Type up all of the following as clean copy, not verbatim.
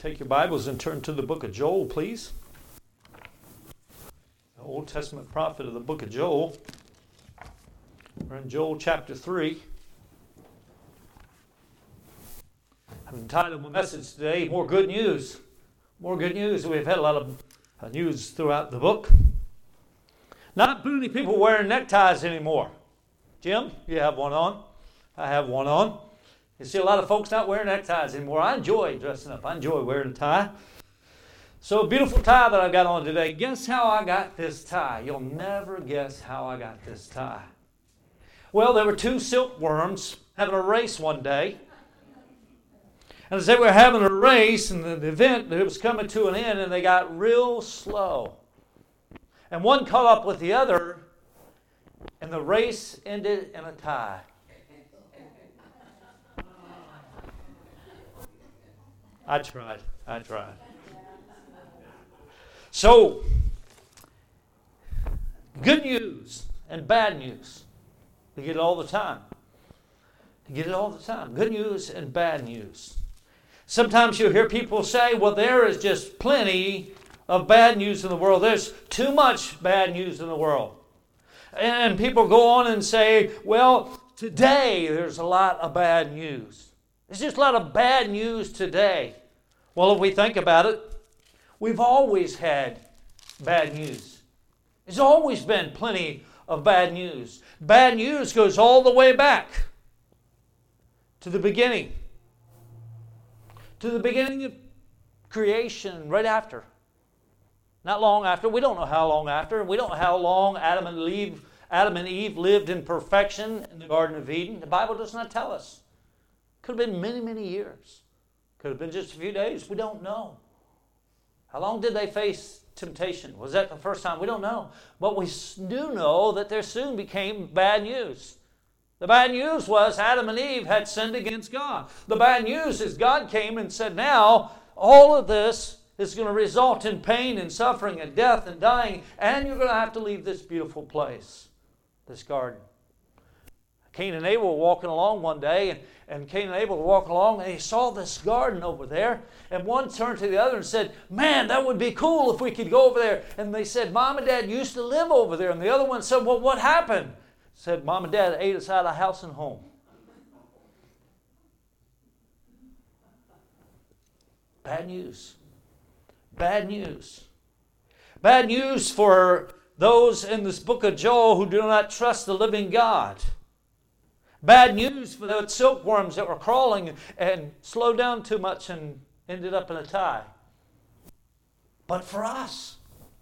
Take your Bibles and turn to the book of Joel, please. The Old Testament prophet of the book of Joel. We're in Joel chapter 3. I've entitled my message today, More Good News. More good news. We've had a lot of news throughout the book. Not many people wearing neckties anymore. Jim, you have one on. I have one on. You see a lot of folks not wearing neckties anymore. I enjoy dressing up. I enjoy wearing a tie. So a beautiful tie that I've got on today. Guess how I got this tie? You'll never guess how I got this tie. Well, there were two silkworms having a race one day. And as they were having a race, and the event it was coming to an end, and they got real slow. And one caught up with the other, and the race ended in a tie. I tried. So, good news and bad news. We get it all the time. Good news and bad news. Sometimes you'll hear people say, well, there is just plenty of bad news in the world. There's too much bad news in the world. And people go on and say, well, today there's a lot of bad news. There's just a lot of bad news today. Well, if we think about it, we've always had bad news. There's always been plenty of bad news. Bad news goes all the way back to the beginning. To the beginning of creation, right after. Not long after. We don't know how long after. We don't know how long Adam and Eve lived in perfection in the Garden of Eden. The Bible does not tell us. Could have been many, many years. Could have been just a few days. We don't know. How long did they face temptation? Was that the first time? We don't know. But we do know that there soon became bad news. The bad news was Adam and Eve had sinned against God. The bad news is God came and said, now all of this is going to result in pain and suffering and death and dying, and you're going to have to leave this beautiful place, this garden. Cain and Abel were walking along one day, and Cain and Abel were walking along, and he saw this garden over there, and one turned to the other and said, man, that would be cool if we could go over there. And they said, Mom and Dad used to live over there. And the other one said, well, what happened? Said, Mom and Dad ate us out of house and home. Bad news. Bad news. Bad news for those in this book of Joel who do not trust the living God. Bad news for the silkworms that were crawling and slowed down too much and ended up in a tie. But for us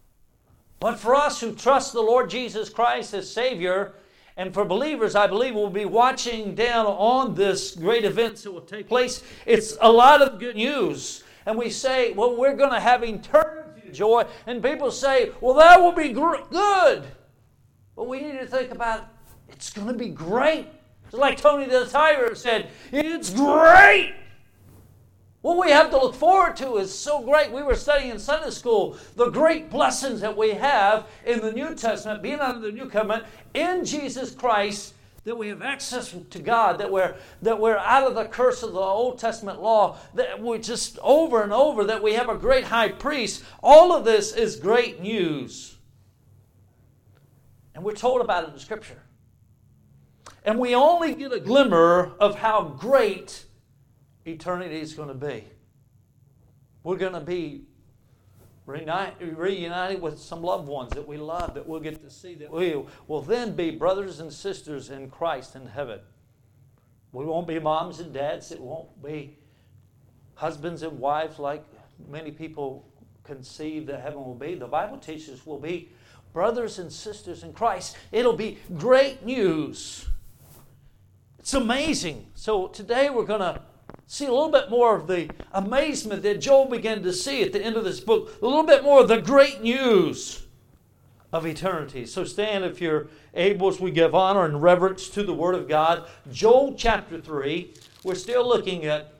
who trust the Lord Jesus Christ as Savior, and for believers, I believe, will be watching down on this great event that will take place. It's a lot of good news. And we say, well, we're going to have eternity joy. And people say, well, that will be good. But we need to think about it's going to be great. It's like Tony the Tiger said, it's great. What we have to look forward to is so great. We were studying in Sunday school the great blessings that we have in the New Testament, being under the New Covenant, in Jesus Christ, that we have access to God, that we're out of the curse of the Old Testament law, that we're just over and over, that we have a great high priest. All of this is great news. And we're told about it in Scripture. And we only get a glimmer of how great eternity is going to be. We're going to be reunited with some loved ones that we love, that we'll get to see, that we will then be brothers and sisters in Christ in heaven. We won't be moms and dads. It won't be husbands and wives like many people conceive that heaven will be. The Bible teaches we'll be brothers and sisters in Christ. It'll be great news. It's amazing. So today we're going to see a little bit more of the amazement that Joel began to see at the end of this book. A little bit more of the great news of eternity. So stand if you're able as we give honor and reverence to the Word of God. Joel chapter 3. We're still looking at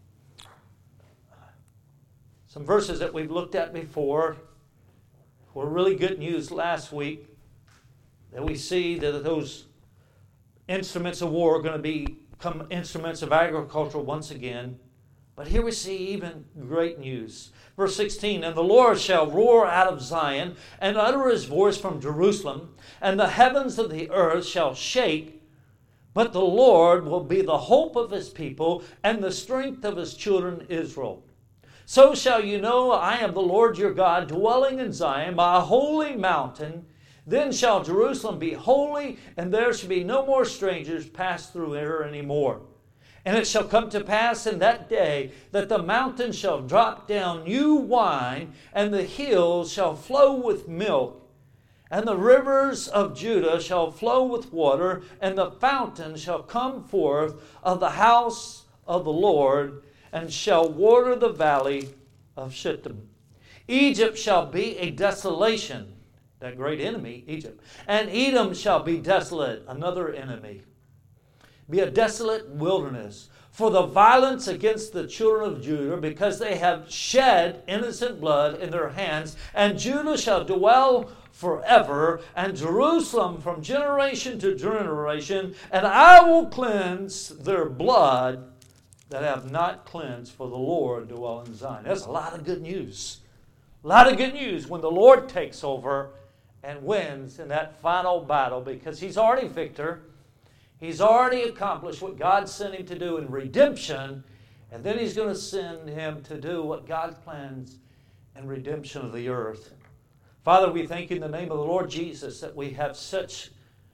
some verses that we've looked at before. Were really good news last week. That we see that those instruments of war are going to become instruments of agriculture once again. But here we see even great news. Verse 16, and the Lord shall roar out of Zion, and utter his voice from Jerusalem, and the heavens of the earth shall shake. But the Lord will be the hope of his people, and the strength of his children Israel. So shall you know I am the Lord your God, dwelling in Zion, my holy mountain. Then shall Jerusalem be holy, and there shall be no more strangers pass through her any more. And it shall come to pass in that day that the mountains shall drop down new wine, and the hills shall flow with milk, and the rivers of Judah shall flow with water, and the fountains shall come forth of the house of the Lord, and shall water the valley of Shittim. Egypt shall be a desolation, that great enemy, Egypt, and Edom shall be desolate, another enemy. Be a desolate wilderness for the violence against the children of Judah, because they have shed innocent blood in their hands. And Judah shall dwell forever, and Jerusalem from generation to generation. And I will cleanse their blood that have not cleansed, for the Lord dwell in Zion. That's a lot of good news. A lot of good news when the Lord takes over and wins in that final battle, because he's already victor. He's already accomplished what God sent him to do in redemption, and then he's going to send him to do what God plans in redemption of the earth. Father, we thank you in the name of the Lord Jesus that we have such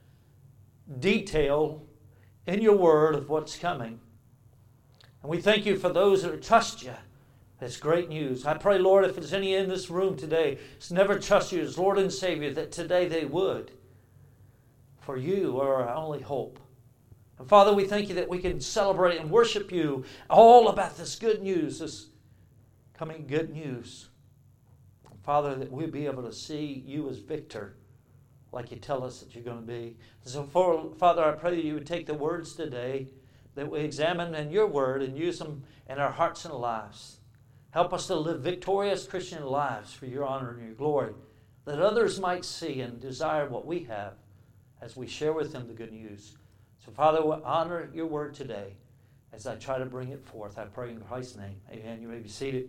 detail in your word of what's coming. And we thank you for those that trust you. That's great news. I pray, Lord, if there's any in this room today that's never trusted you as Lord and Savior, that today they would. For you are our only hope. And Father, we thank you that we can celebrate and worship you all about this good news, this coming good news. And Father, that we'll be able to see you as victor, like you tell us that you're going to be. So, Father, I pray that you would take the words today that we examine in your word and use them in our hearts and lives. Help us to live victorious Christian lives for your honor and your glory, that others might see and desire what we have as we share with them the good news. So, Father, we honor your word today as I try to bring it forth. I pray in Christ's name. Amen. You may be seated.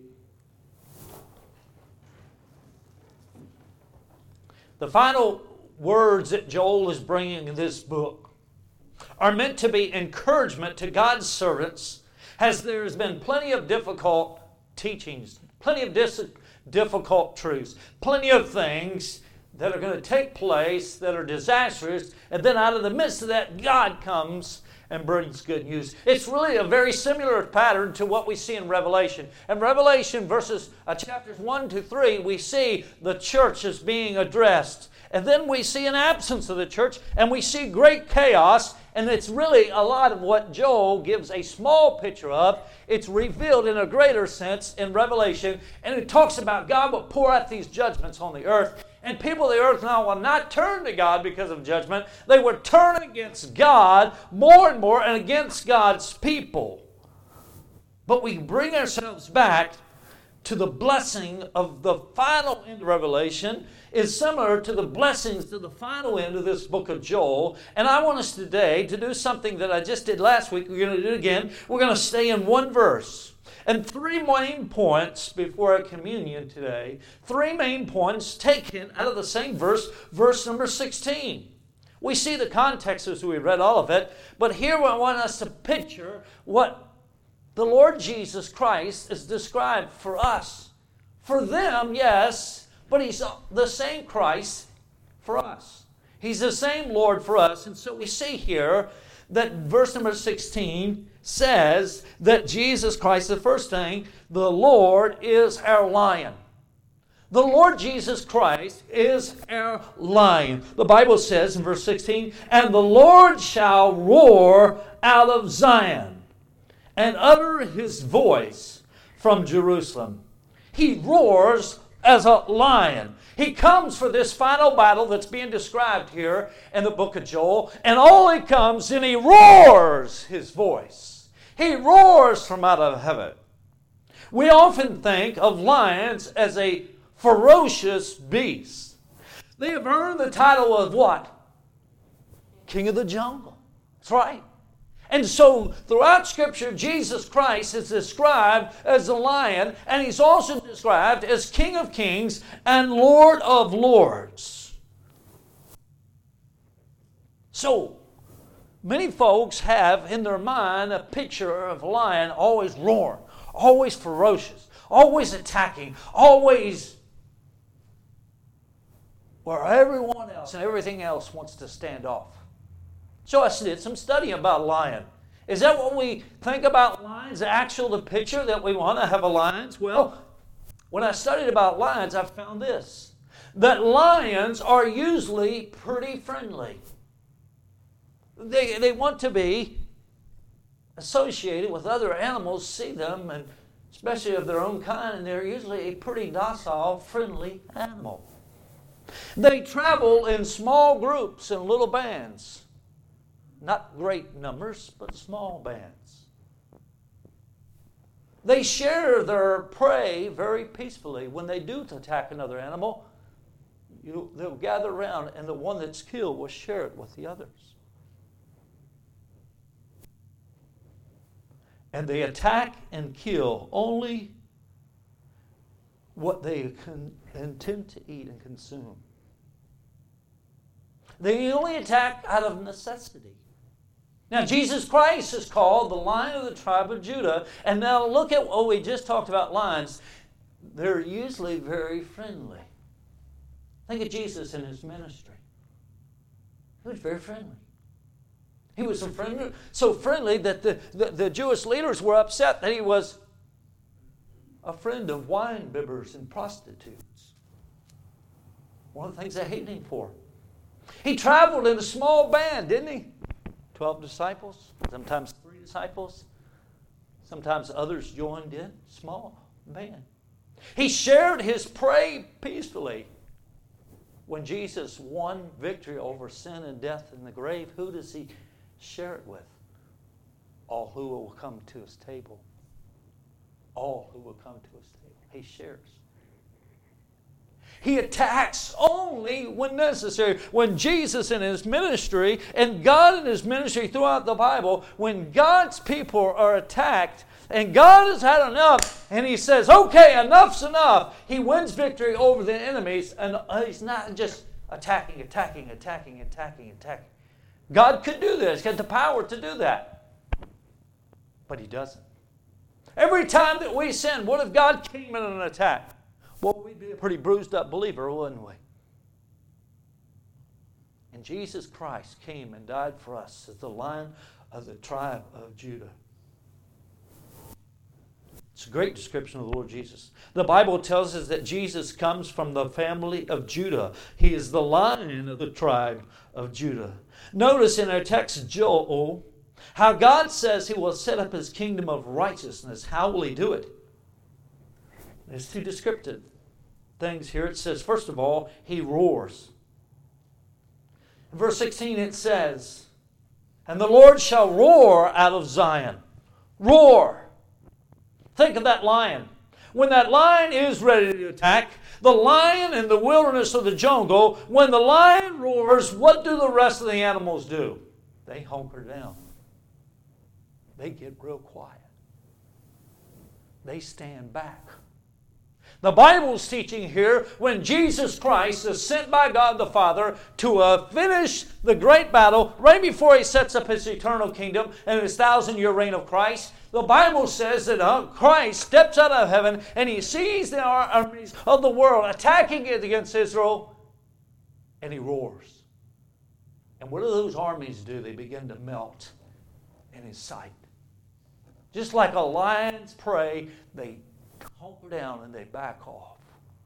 The final words that Joel is bringing in this book are meant to be encouragement to God's servants, as there has been plenty of difficult teachings, plenty of difficult truths, plenty of things that are going to take place that are disastrous, and then out of the midst of that, God comes and brings good news. It's really a very similar pattern to what we see in Revelation. In Revelation chapters 1 to 3, we see the church is being addressed. And then we see an absence of the church, and we see great chaos, and it's really a lot of what Joel gives a small picture of. It's revealed in a greater sense in Revelation, and it talks about God will pour out these judgments on the earth. And people of the earth now will not turn to God because of judgment. They will turn against God more and more and against God's people. But we bring ourselves back to the blessing of the final end of Revelation is similar to the blessings to the final end of this book of Joel. And I want us today to do something that I just did last week. We're going to do it again. We're going to stay in one verse. And three main points before our communion today. Three main points taken out of the same verse, verse number 16. We see the context as we read all of it, but here I want us to picture what the Lord Jesus Christ is described for us. For them, yes, but He's the same Christ for us. He's the same Lord for us. And so we see here that verse number 16 says that Jesus Christ, the first thing, the Lord is our lion. The Lord Jesus Christ is our lion. The Bible says in verse 16, and the Lord shall roar out of Zion and utter his voice from Jerusalem. He roars as a lion. He comes for this final battle that's being described here in the book of Joel, and all he comes and he roars his voice. He roars from out of heaven. We often think of lions as a ferocious beast. They have earned the title of what? King of the jungle. That's right. And so throughout Scripture, Jesus Christ is described as a lion, and he's also described as King of Kings and Lord of Lords. So many folks have in their mind a picture of a lion always roaring, always ferocious, always attacking, always where everyone else and everything else wants to stand off. So I did some study about lion. Is that what we think about lions? The actual picture that we want to have of lions? Well, when I studied about lions, I found this. That lions are usually pretty friendly. They want to be associated with other animals, see them, and especially of their own kind, and they're usually a pretty docile, friendly animal. They travel in small groups and little bands. Not great numbers, but small bands. They share their prey very peacefully. When they do attack another animal, they'll gather around, and the one that's killed will share it with the others. And they attack and kill only what they intend to eat and consume. They only attack out of necessity. Now, Jesus Christ is called the Lion of the tribe of Judah. And now look at what we just talked about lions. They're usually very friendly. Think of Jesus in his ministry. He was very friendly. He was so friendly that the Jewish leaders were upset that he was a friend of wine bibbers and prostitutes. One of the things they hated him for. He traveled in a small band, didn't he? 12 disciples, sometimes 3 disciples. Sometimes others joined in. Small band. He shared his prey peacefully. When Jesus won victory over sin and death and the grave, who does he share it with? All who will come to his table. All who will come to his table. He shares. He attacks only when necessary. When Jesus in his ministry, and God in his ministry throughout the Bible, when God's people are attacked, and God has had enough, and he says, okay, enough's enough. He wins victory over the enemies, and he's not just attacking. God could do this. He had the power to do that. But he doesn't. Every time that we sin, what if God came in an attack? Well, we'd be a pretty bruised up believer, wouldn't we? And Jesus Christ came and died for us as the Lion of the tribe of Judah. It's a great description of the Lord Jesus. The Bible tells us that Jesus comes from the family of Judah. He is the Lion of the tribe of Judah. Notice in our text, Joel, how God says he will set up his kingdom of righteousness. How will he do it? There's 2 descriptive things here. It says, first of all, he roars. In verse 16 it says, and the Lord shall roar out of Zion. Roar. Think of that lion. When that lion is ready to attack, the lion in the wilderness of the jungle, when the lion roars, what do the rest of the animals do? They hunker down. They get real quiet. They stand back. The Bible's teaching here when Jesus Christ is sent by God the Father to finish the great battle right before he sets up his eternal kingdom and his 1,000-year reign of Christ. The Bible says that Christ steps out of heaven and he sees the armies of the world attacking it against Israel, and he roars. And what do those armies do? They begin to melt in his sight. Just like a lion's prey, they hunker down and they back off.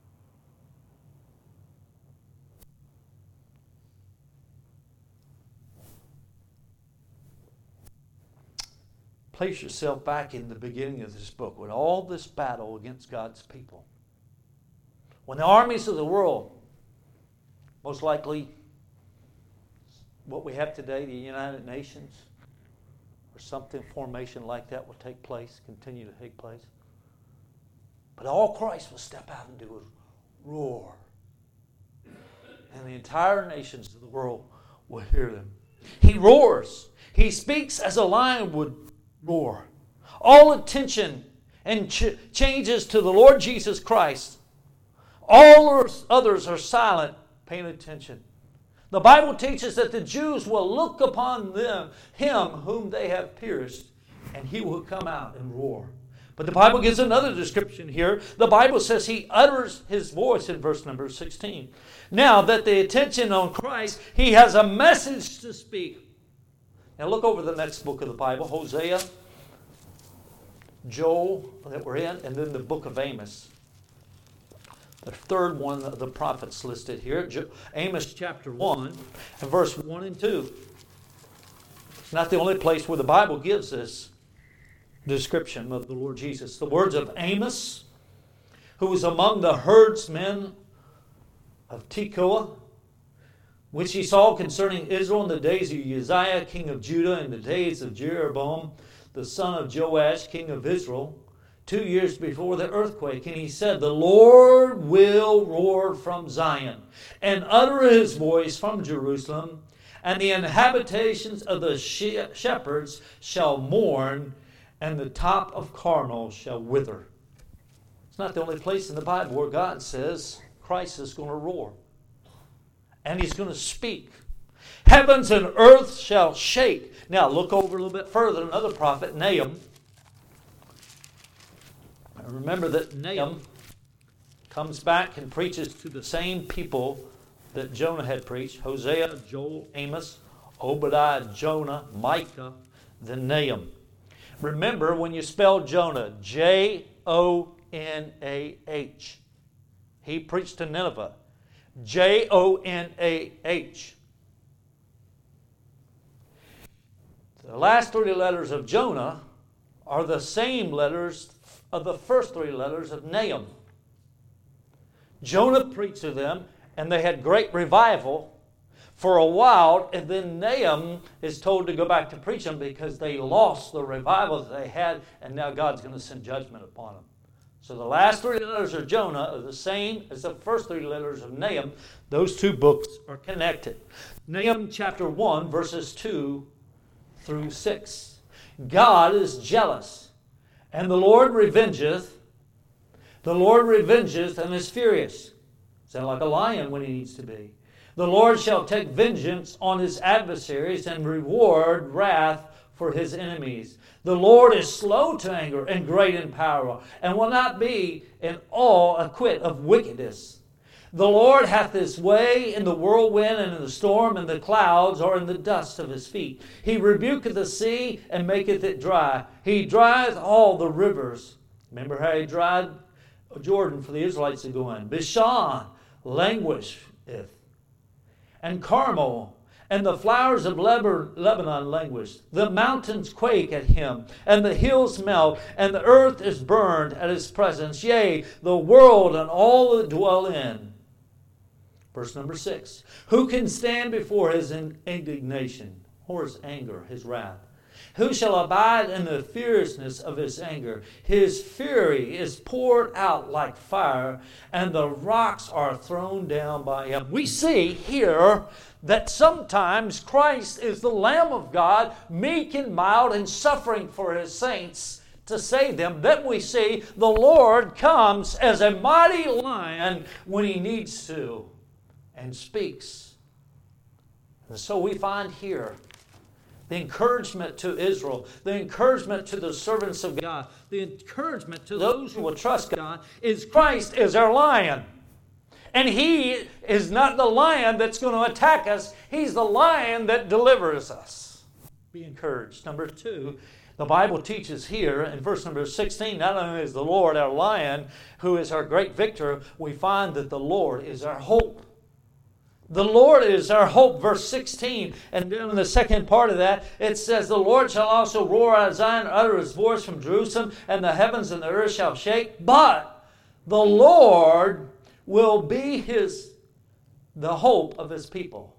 Place yourself back in the beginning of this book when all this battle against God's people. When the armies of the world, most likely what we have today, the United Nations, or something, formation like that will take place, continue to take place. But all Christ will step out and do is roar. And the entire nations of the world will hear them. He roars. He speaks as a lion would roar. All attention and changes to the Lord Jesus Christ. All others are silent, paying attention. The Bible teaches that the Jews will look upon him whom they have pierced, and he will come out and roar. But the Bible gives another description here. The Bible says he utters his voice in verse number 16. Now that the attention on Christ, he has a message to speak. Now look over the next book of the Bible, Hosea, Joel that we're in, and then the book of Amos. The third one of the prophets listed here, Amos chapter 1 and verse 1 and 2. It's not the only place where the Bible gives this description of the Lord Jesus. The words of Amos, who was among the herdsmen of Tekoa, which he saw concerning Israel in the days of Uzziah, king of Judah, and the days of Jeroboam, the son of Joash, king of Israel, 2 years before the earthquake. And he said, the Lord will roar from Zion and utter his voice from Jerusalem, and the inhabitations of the shepherds shall mourn, and the top of Carmel shall wither. It's not the only place in the Bible where God says Christ is going to roar. And he's going to speak. Heavens and earth shall shake. Now look over a little bit further. Another prophet, Nahum. Remember that Nahum comes back and preaches to the same people that Jonah had preached. Hosea, Joel, Amos, Obadiah, Jonah, Micah, then Nahum. Remember when you spell Jonah, J-O-N-A-H. He preached to Nineveh. J-O-N-A-H. The last 3 letters of Jonah are the same letters of the first 3 letters of Nahum. Jonah preached to them, and they had great revival for a while, and then Nahum is told to go back to preach them because they lost the revival that they had, and now God's going to send judgment upon them. So the last 3 letters of Jonah are the same as the first 3 letters of Nahum. Those 2 books are connected. Nahum chapter 1, verses 2 through 6. God is jealous, and the Lord revengeth. The Lord revengeth and is furious. Sound like a lion when he needs to be. The Lord shall take vengeance on his adversaries and reward wrath for his enemies. The Lord is slow to anger and great in power, and will not be in all acquit of wickedness. The Lord hath his way in the whirlwind and in the storm, and the clouds are in the dust of his feet. He rebuketh the sea and maketh it dry. He drieth all the rivers. Remember how he dried Jordan for the Israelites to go in. Bashan languisheth, and Carmel, and the flowers of Lebanon languish. The mountains quake at him, and the hills melt, and the earth is burned at his presence. Yea, the world and all that dwell in. Verse number 6. Who can stand before his indignation, or his anger, his wrath? Who shall abide in the fierceness of his anger? His fury is poured out like fire, and the rocks are thrown down by him. We see here that sometimes Christ is the Lamb of God, meek and mild and suffering for his saints to save them. Then we see the Lord comes as a mighty lion when he needs to and speaks. And so we find here the encouragement to Israel, the encouragement to the servants of God, the encouragement to those who will trust God is Christ is our lion. And he is not the lion that's going to attack us. He's the lion that delivers us. Be encouraged. Number 2, the Bible teaches here in verse number 16, not only is the Lord our lion, who is our great victor, we find that the Lord is our hope. The Lord is our hope, verse 16. And then in the second part of that, it says, the Lord shall also roar out of Zion, utter his voice from Jerusalem, and the heavens and the earth shall shake. But the Lord will be the hope of his people.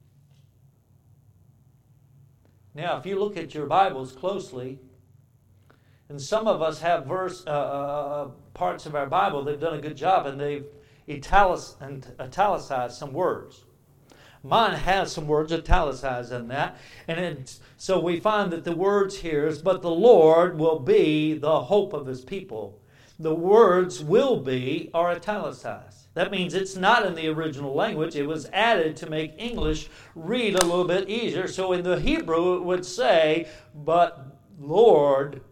Now, if you look at your Bibles closely, and some of us have parts of our Bible, they've done a good job, and they've italicized some words. Mine has some words italicized in that. So we find that the words here is, but the Lord will be the hope of his people. The words will be are italicized. That means it's not in the original language. It was added to make English read a little bit easier. So in the Hebrew it would say, but Lord,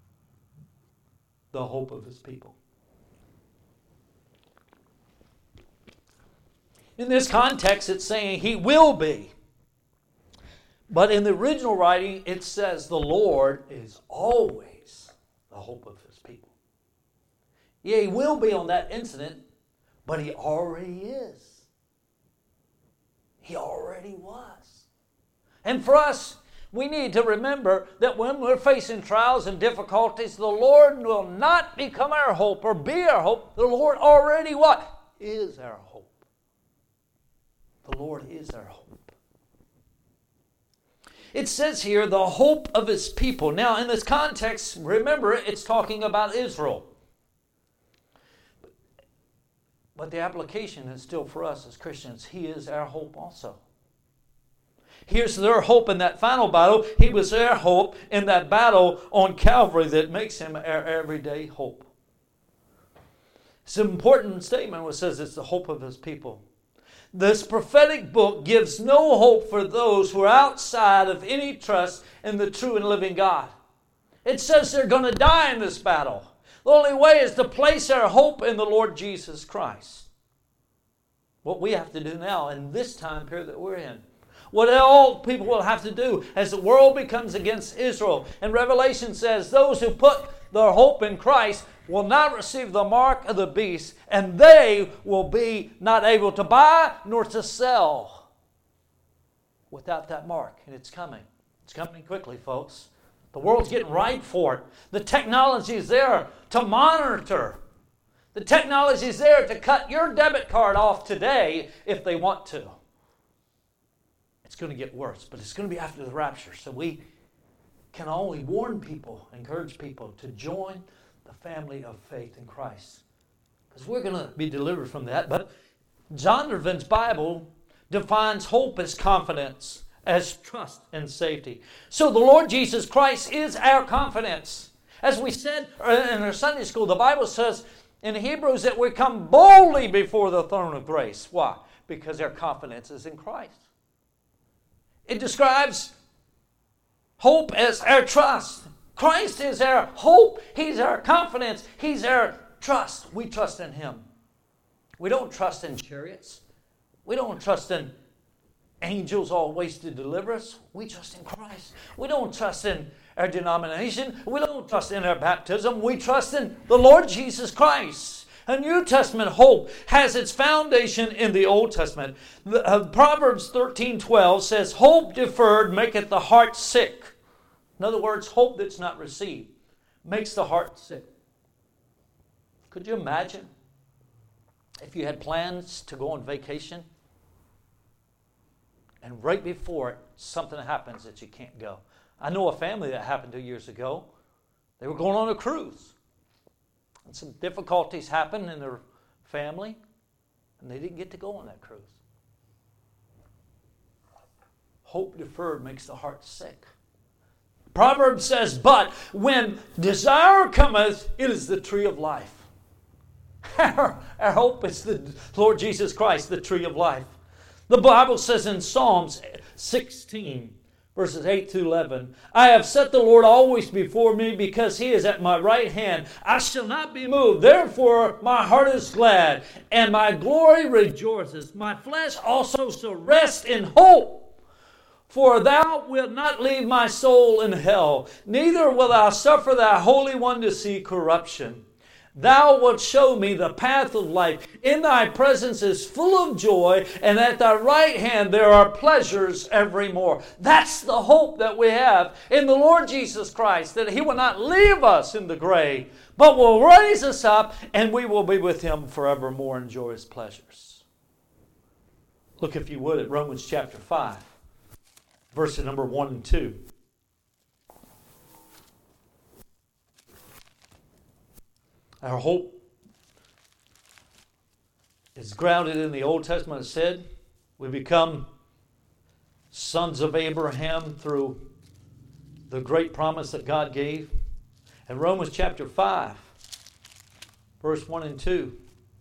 the hope of his people. In this context, it's saying he will be. But in the original writing, it says the Lord is always the hope of his people. Yeah, he will be on that incident, but he already is. He already was. And for us, we need to remember that when we're facing trials and difficulties, the Lord will not become our hope or be our hope. The Lord already what? Is our hope. The Lord is our hope. It says here, the hope of his people. Now, in this context, remember, it's talking about Israel. But the application is still for us as Christians. He is our hope also. Here's their hope in that final battle. He was their hope in that battle on Calvary that makes him our everyday hope. It's an important statement when it says it's the hope of his people. This prophetic book gives no hope for those who are outside of any trust in the true and living God. It says they're going to die in this battle. The only way is to place our hope in the Lord Jesus Christ. What we have to do now in this time period that we're in. What all people will have to do as the world becomes against Israel. And Revelation says those who put their hope in Christ will not receive the mark of the beast, and they will be not able to buy nor to sell without that mark. And it's coming. It's coming quickly, folks. The world's getting ripe for it. The technology is there to monitor. The technology is there to cut your debit card off today if they want to. It's going to get worse, but it's going to be after the rapture. So we can only warn people, encourage people to join the family of faith in Christ. Because we're going to be delivered from that. But Zondervan's Bible defines hope as confidence, as trust and safety. So the Lord Jesus Christ is our confidence. As we said in our Sunday school, the Bible says in Hebrews that we come boldly before the throne of grace. Why? Because our confidence is in Christ. It describes hope as our trust. Christ is our hope. He's our confidence. He's our trust. We trust in him. We don't trust in chariots. We don't trust in angels always to deliver us. We trust in Christ. We don't trust in our denomination. We don't trust in our baptism. We trust in the Lord Jesus Christ. A New Testament hope has its foundation in the Old Testament. Proverbs 13:12 says, hope deferred maketh the heart sick. In other words, hope that's not received makes the heart sick. Could you imagine if you had plans to go on vacation and right before it, something happens that you can't go? I know a family that happened 2 years ago. They were going on a cruise. And some difficulties happened in their family, and they didn't get to go on that cruise. Hope deferred makes the heart sick. Proverbs says, but when desire cometh, it is the tree of life. Our hope is the Lord Jesus Christ, the tree of life. The Bible says in Psalms 16, verses 8 to 11, I have set the Lord always before me, because he is at my right hand. I shall not be moved. Therefore my heart is glad, and my glory rejoices. My flesh also shall rest in hope. For thou wilt not leave my soul in hell, neither will thou suffer thy Holy One to see corruption. Thou wilt show me the path of life. In thy presence is full of joy, and at thy right hand there are pleasures evermore. That's the hope that we have in the Lord Jesus Christ, that he will not leave us in the grave, but will raise us up, and we will be with him forevermore and enjoy his pleasures. Look, if you would, at Romans chapter 5, verses number 1 and 2. Our hope is grounded in the Old Testament. It said we become sons of Abraham through the great promise that God gave. In Romans chapter 5, verse 1 and 2.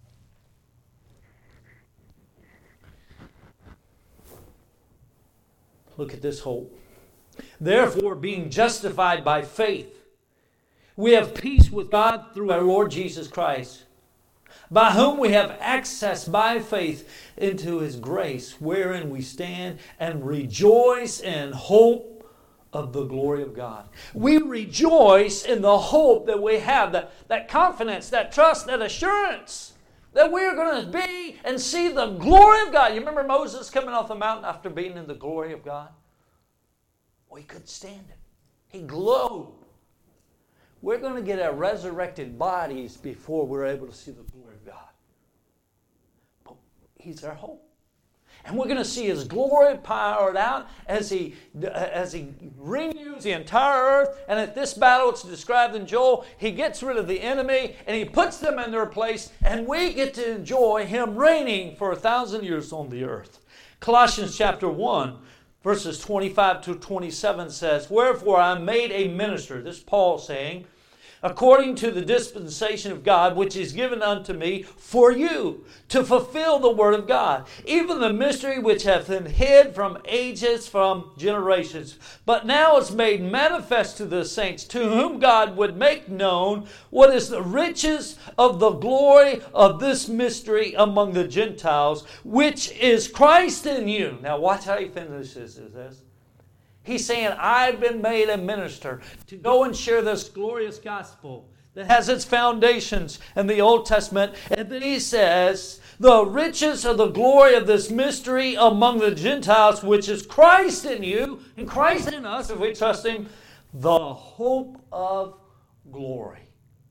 Look at this hope. Therefore, being justified by faith, we have peace with God through our Lord Jesus Christ, by whom we have access by faith into His grace, wherein we stand and rejoice in hope of the glory of God. We rejoice in the hope that we have, that confidence, that trust, that assurance that we're going to be and see the glory of God. You remember Moses coming off the mountain after being in the glory of God? Well, he couldn't stand it. He glowed. We're going to get our resurrected bodies before we're able to see the glory of God. But He's our hope. And we're going to see His glory poured out as He renews the entire earth. And at this battle, it's described in Joel, He gets rid of the enemy and He puts them in their place. And we get to enjoy Him reigning for 1,000 years on the earth. Colossians chapter 1, verses 25 to 27 says, Wherefore I am made a minister, this is Paul saying, according to the dispensation of God, which is given unto me for you, to fulfill the word of God, even the mystery which hath been hid from ages, from generations, but now is made manifest to the saints, to whom God would make known what is the riches of the glory of this mystery among the Gentiles, which is Christ in you. Now watch how he finishes this. He's saying, I've been made a minister to go and share this glorious gospel that has its foundations in the Old Testament. And then he says, the riches of the glory of this mystery among the Gentiles, which is Christ in you and Christ in us, if we trust Him, the hope of glory.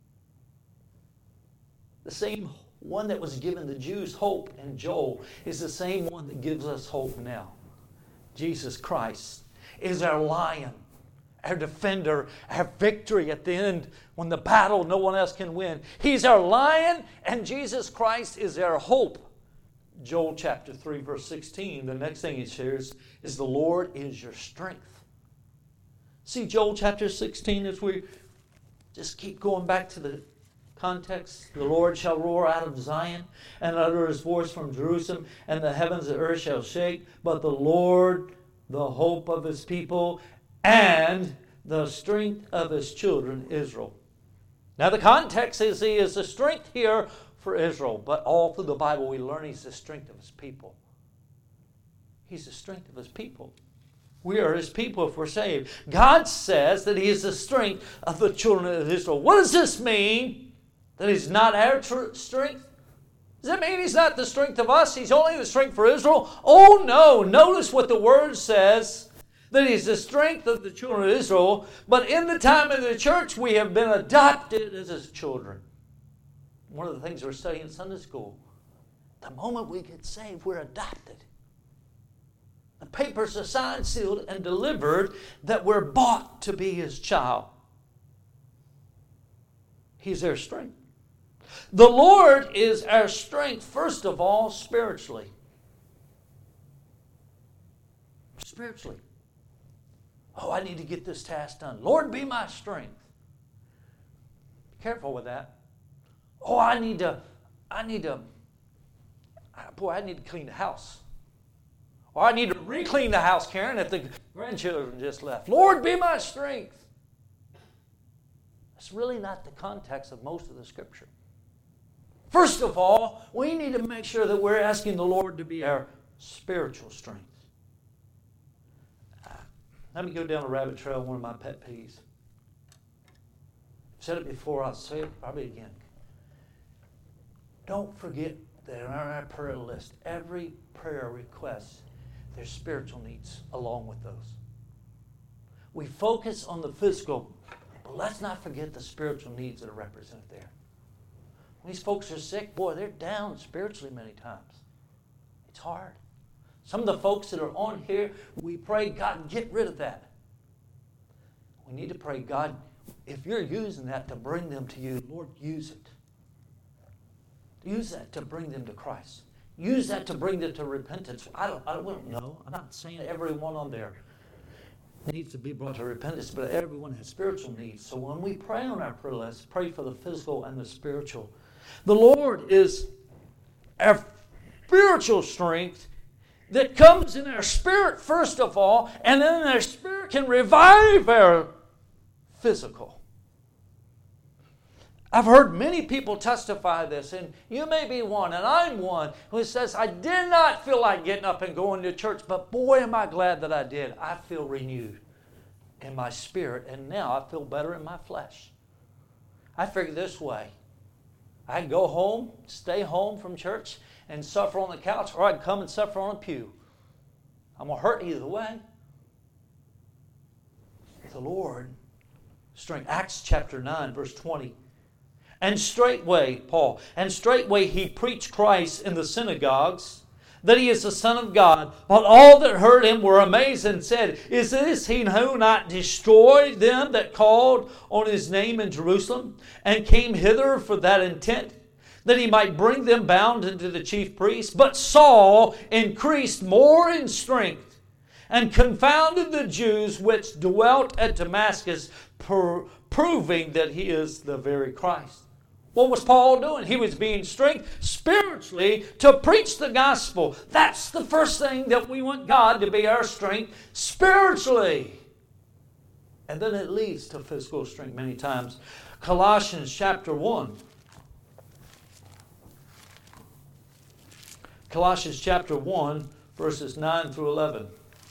The same one that was given the Jews hope in Joel is the same one that gives us hope now. Jesus Christ is our lion, our defender, our victory at the end when the battle no one else can win. He's our lion, and Jesus Christ is our hope. Joel chapter 3, verse 16, the next thing he shares is the Lord is your strength. See Joel chapter 16 as we just keep going back to the context. The Lord shall roar out of Zion and utter His voice from Jerusalem, and the heavens and earth shall shake, but the Lord, the hope of His people, and the strength of His children, Israel. Now the context is He is the strength here for Israel, but all through the Bible we learn He's the strength of His people. He's the strength of His people. We are His people if we're saved. God says that He is the strength of the children of Israel. What does this mean? That He's not our strength? Does that mean He's not the strength of us? He's only the strength for Israel? Oh no! Notice what the Word says, that He's the strength of the children of Israel. But in the time of the church, we have been adopted as His children. One of the things we're studying in Sunday school, the moment we get saved, we're adopted. The papers are signed, sealed, and delivered that we're bought to be His child. He's our strength. The Lord is our strength, first of all, spiritually. Spiritually. Oh, I need to get this task done. Lord, be my strength. Be careful with that. Oh, I need to clean the house. Or I need to re-clean the house, Karen, if the grandchildren just left. Lord, be my strength. That's really not the context of most of the Scripture. First of all, we need to make sure that we're asking the Lord to be our spiritual strength. Let me go down a rabbit trail, one of my pet peeves. I've said it before, I'll say it probably again. Don't forget that on our prayer list, every prayer request, there's spiritual needs along with those. We focus on the physical, but let's not forget the spiritual needs that are represented there. When these folks are sick, boy, they're down spiritually many times. It's hard. Some of the folks that are on here, we pray, God, get rid of that. We need to pray, God, if you're using that to bring them to you, Lord, use it. Use that to bring them to Christ. use that to bring them to repentance. I don't know. I'm not saying everyone on there needs to be brought to repentance, but everyone has spiritual needs. So when we pray on our prayer list, pray for the physical and the spiritual. The Lord is our spiritual strength that comes in our spirit first of all, and then our spirit can revive our physical. I've heard many people testify this, and you may be one, and I'm one, who says, I did not feel like getting up and going to church, but boy, am I glad that I did. I feel renewed in my spirit, and now I feel better in my flesh. I figure this way. I can go home, stay home from church, and suffer on the couch, or I can come and suffer on a pew. I'm going to hurt either way. The Lord, strength. Acts chapter 9, verse 20. And straightway he preached Christ in the synagogues, that he is the Son of God. But all that heard him were amazed and said, Is this he who not destroyed them that called on his name in Jerusalem, and came hither for that intent, that he might bring them bound into the chief priests? But Saul increased more in strength, and confounded the Jews which dwelt at Damascus, proving that he is the very Christ. What was Paul doing? He was being strength spiritually to preach the gospel. That's the first thing that we want God to be our strength spiritually. And then it leads to physical strength many times. Colossians chapter 1. Colossians chapter 1, verses 9 through 11.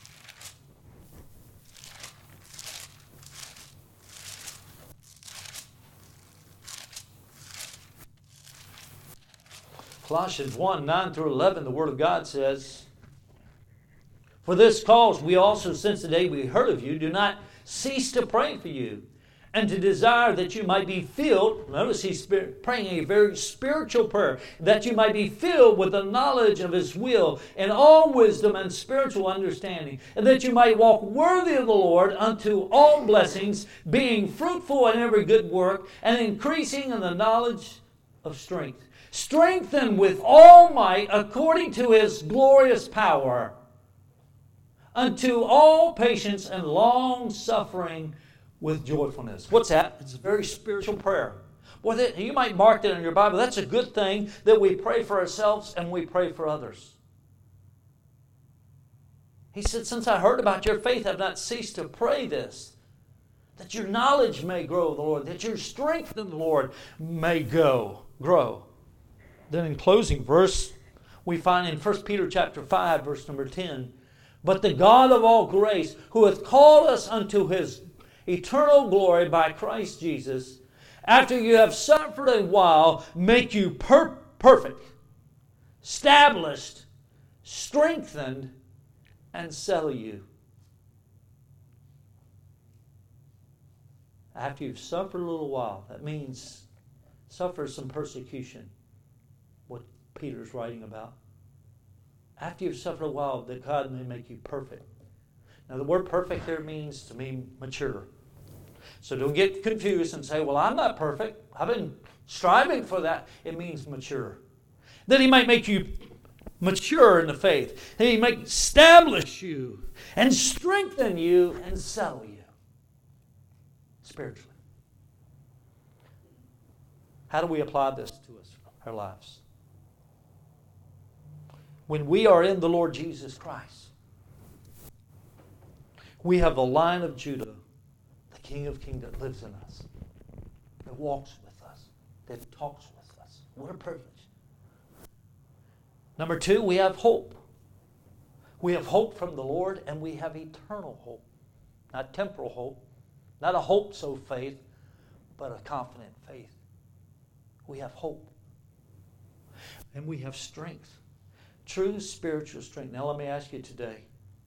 Colossians 1, 9 through 11, the Word of God says, For this cause we also, since the day we heard of you, do not cease to pray for you, and to desire that you might be filled. Notice he's praying a very spiritual prayer, that you might be filled with the knowledge of His will and all wisdom and spiritual understanding, and that you might walk worthy of the Lord unto all blessings, being fruitful in every good work, and increasing in the knowledge of strength. Strengthened with all might according to His glorious power, unto all patience and long suffering with joyfulness. What's that? It's a very spiritual prayer. Boy, you might mark that in your Bible. That's a good thing that we pray for ourselves and we pray for others. He said, Since I heard about your faith, I have not ceased to pray this, that your knowledge may grow, the Lord, that your strength in the Lord may grow. Then in closing verse, we find in 1 Peter chapter 5, verse number 10, But the God of all grace, who hath called us unto His eternal glory by Christ Jesus, after you have suffered a while, make you perfect, established, strengthened, and settle you. After you've suffered a little while, that means suffer some persecution. What Peter's writing about. After you've suffered a while, that God may make you perfect. Now the word perfect there means to mean mature. So don't get confused and say, well, I'm not perfect. I've been striving for that. It means mature. That He might make you mature in the faith. That He might establish you and strengthen you and settle you spiritually. How do we apply this to our lives? When we are in the Lord Jesus Christ, we have the Lion of Judah, the King of Kings that lives in us, that walks with us, that talks with us. What a privilege. Number 2, we have hope. We have hope from the Lord, and we have eternal hope. Not temporal hope, not a hope so faith, but a confident faith. We have hope. And we have strength. True spiritual strength. Now let me ask you today.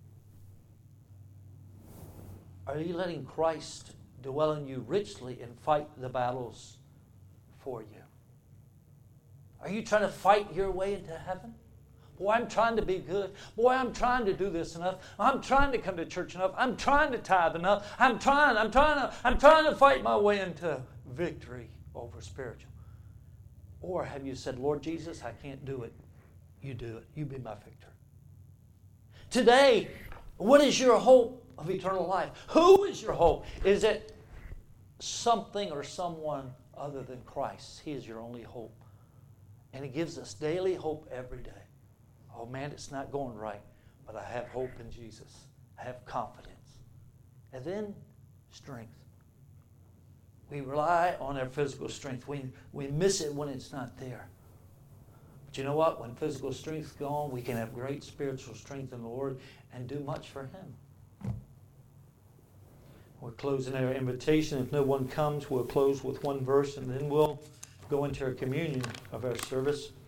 Are you letting Christ dwell in you richly and fight the battles for you? Are you trying to fight your way into heaven? Boy, I'm trying to be good. Boy, I'm trying to do this enough. I'm trying to come to church enough. I'm trying to tithe enough. I'm trying to fight my way into victory over spiritual. Or have you said, Lord Jesus, I can't do it. you do it. You be my victor. Today, what is your hope of eternal life? Who is your hope? Is it something or someone other than Christ? He is your only hope. And He gives us daily hope every day. Oh man, it's not going right, but I have hope in Jesus. I have confidence. And then strength. We rely on our physical strength. We miss it when it's not there. But you know what? When physical strength's gone, we can have great spiritual strength in the Lord and do much for Him. We're closing our invitation. If no one comes, we'll close with one verse, and then we'll go into our communion of our service.